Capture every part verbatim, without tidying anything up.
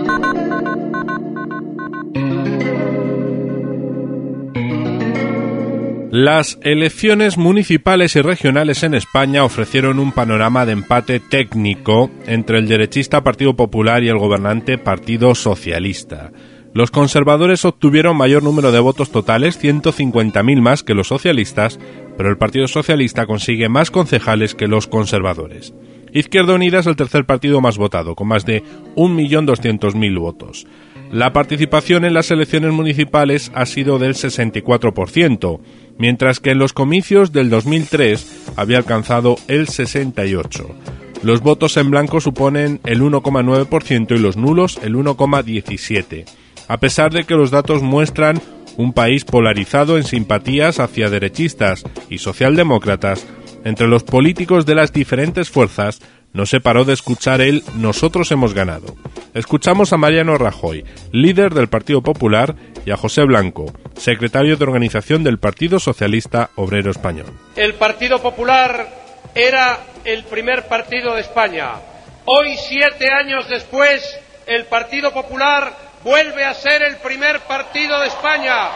Las elecciones municipales y regionales en España ofrecieron un panorama de empate técnico entre el derechista Partido Popular y el gobernante Partido Socialista. Los conservadores obtuvieron mayor número de votos totales, ciento cincuenta mil más que los socialistas, pero el Partido Socialista consigue más concejales que los conservadores. Izquierda Unida es el tercer partido más votado, con más de un millón doscientos mil votos. La participación en las elecciones municipales ha sido del sesenta y cuatro por ciento, mientras que en los comicios del dos mil tres había alcanzado el sesenta y ocho por ciento. Los votos en blanco suponen el uno coma nueve por ciento y los nulos el uno coma diecisiete por ciento. A pesar de que los datos muestran un país polarizado en simpatías hacia derechistas y socialdemócratas, entre los políticos de las diferentes fuerzas no se paró de escuchar el «nosotros hemos ganado». Escuchamos a Mariano Rajoy, líder del Partido Popular, y a José Blanco, secretario de organización del Partido Socialista Obrero Español. El Partido Popular era el primer partido de España. Hoy, siete años después, el Partido Popular vuelve a ser el primer partido de España.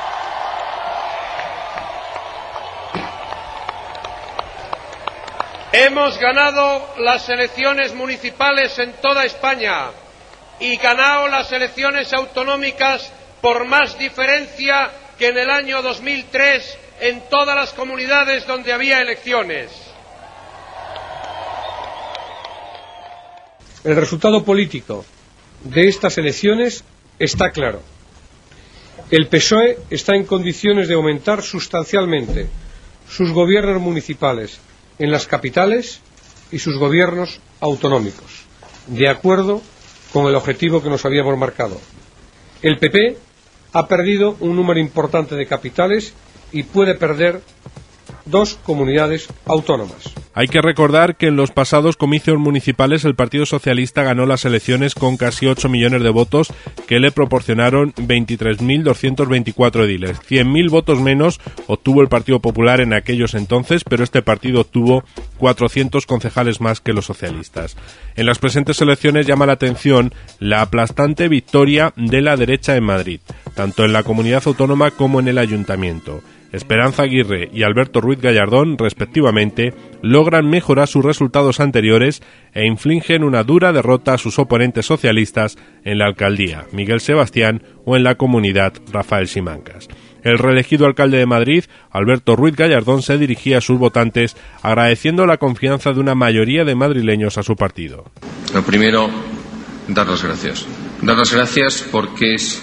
Hemos ganado las elecciones municipales en toda España y ganado las elecciones autonómicas por más diferencia que en el año dos mil tres en todas las comunidades donde había elecciones. El resultado político de estas elecciones está claro. El P S O E está en condiciones de aumentar sustancialmente sus gobiernos municipales en las capitales y sus gobiernos autonómicos, de acuerdo con el objetivo que nos habíamos marcado. El P P ha perdido un número importante de capitales y puede perder dos comunidades autónomas. Hay que recordar que en los pasados comicios municipales el Partido Socialista ganó las elecciones con casi ocho millones de votos que le proporcionaron veintitrés mil doscientos veinticuatro ediles. cien mil votos menos obtuvo el Partido Popular en aquellos entonces, pero este partido obtuvo cuatrocientos concejales más que los socialistas. En las presentes elecciones llama la atención la aplastante victoria de la derecha en Madrid, tanto en la comunidad autónoma como en el ayuntamiento. Esperanza Aguirre y Alberto Ruiz Gallardón, respectivamente, logran mejorar sus resultados anteriores e infligen una dura derrota a sus oponentes socialistas en la alcaldía, Miguel Sebastián, o en la comunidad, Rafael Simancas. El reelegido alcalde de Madrid, Alberto Ruiz Gallardón, se dirigía a sus votantes agradeciendo la confianza de una mayoría de madrileños a su partido. Lo primero, dar las gracias. Dar las gracias porque es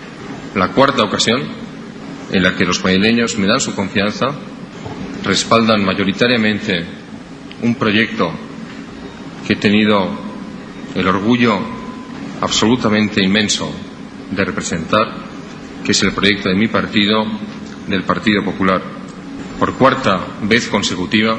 la cuarta ocasión en la que los madrileños me dan su confianza, respaldan mayoritariamente un proyecto que he tenido el orgullo absolutamente inmenso de representar, que es el proyecto de mi partido, del Partido Popular. Por cuarta vez consecutiva,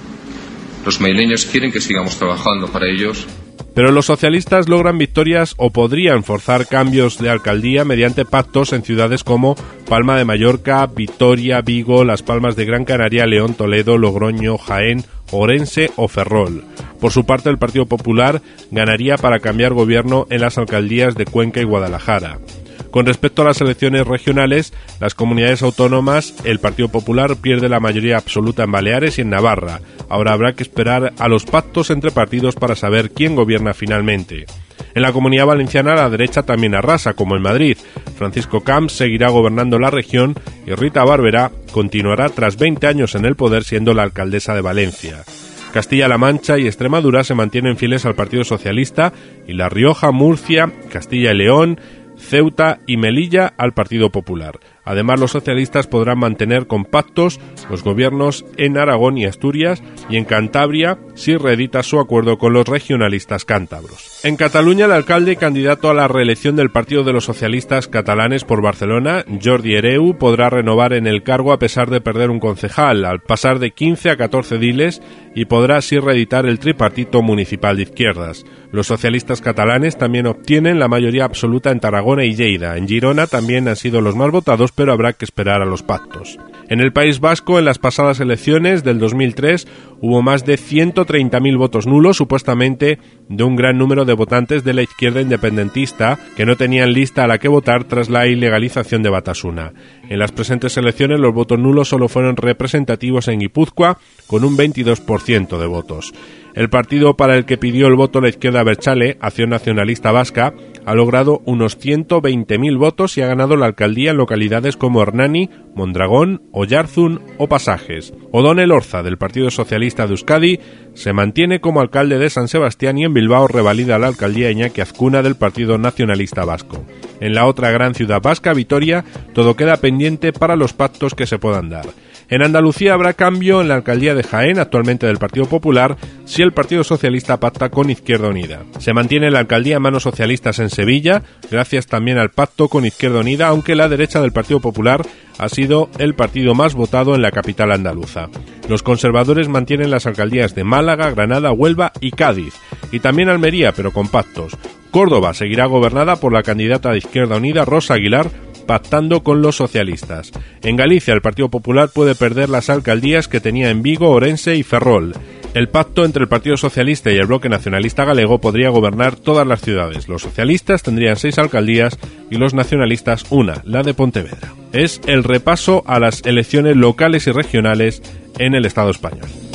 los madrileños quieren que sigamos trabajando para ellos. Pero los socialistas logran victorias o podrían forzar cambios de alcaldía mediante pactos en ciudades como Palma de Mallorca, Vitoria, Vigo, Las Palmas de Gran Canaria, León, Toledo, Logroño, Jaén, Orense o Ferrol. Por su parte, el Partido Popular ganaría para cambiar gobierno en las alcaldías de Cuenca y Guadalajara. Con respecto a las elecciones regionales, las comunidades autónomas, el Partido Popular pierde la mayoría absoluta en Baleares y en Navarra. Ahora habrá que esperar a los pactos entre partidos para saber quién gobierna finalmente. En la Comunidad Valenciana la derecha también arrasa, como en Madrid. Francisco Camps seguirá gobernando la región y Rita Barberá continuará tras veinte años en el poder siendo la alcaldesa de Valencia. Castilla-La Mancha y Extremadura se mantienen fieles al Partido Socialista y La Rioja, Murcia, Castilla y León, Ceuta y Melilla al Partido Popular. Además, los socialistas podrán mantener compactos los gobiernos en Aragón y Asturias, y en Cantabria si reedita su acuerdo con los regionalistas cántabros. En Cataluña, el alcalde y candidato a la reelección del Partido de los Socialistas Catalanes por Barcelona, Jordi Hereu, podrá renovar en el cargo a pesar de perder un concejal, al pasar de quince a catorce ediles, y podrá así reeditar el tripartito municipal de izquierdas. Los socialistas catalanes también obtienen la mayoría absoluta en Tarragona y Lleida. En Girona también han sido los más votados, pero habrá que esperar a los pactos. En el País Vasco, en las pasadas elecciones del dos mil tres, hubo más de ciento treinta mil votos nulos, supuestamente de un gran número de votantes de la izquierda independentista que no tenían lista a la que votar tras la ilegalización de Batasuna. En las presentes elecciones, los votos nulos solo fueron representativos en Guipúzcoa, con un veintidós por ciento de votos. El partido para el que pidió el voto la izquierda abertzale, Acción Nacionalista Vasca, ha logrado unos ciento veinte mil votos y ha ganado la alcaldía en localidades como Hernani, Mondragón, Oyarzun o Pasajes. Odón Elorza, del Partido Socialista de Euskadi, se mantiene como alcalde de San Sebastián y en Bilbao revalida la alcaldía Iñaki Azcuna del Partido Nacionalista Vasco. En la otra gran ciudad vasca, Vitoria, todo queda pendiente para los pactos que se puedan dar. En Andalucía habrá cambio en la alcaldía de Jaén, actualmente del Partido Popular, si el Partido Socialista pacta con Izquierda Unida. Se mantiene la alcaldía en manos socialistas en Sevilla, gracias también al pacto con Izquierda Unida, aunque la derecha del Partido Popular ha sido el partido más votado en la capital andaluza. Los conservadores mantienen las alcaldías de Málaga, Granada, Huelva y Cádiz, y también Almería, pero con pactos. Córdoba seguirá gobernada por la candidata de Izquierda Unida, Rosa Aguilar, pactando con los socialistas. En Galicia, el Partido Popular puede perder las alcaldías que tenía en Vigo, Orense y Ferrol. El pacto entre el Partido Socialista y el Bloque Nacionalista Galego podría gobernar todas las ciudades. Los socialistas tendrían seis alcaldías y los nacionalistas una, la de Pontevedra. Es el repaso a las elecciones locales y regionales en el Estado español.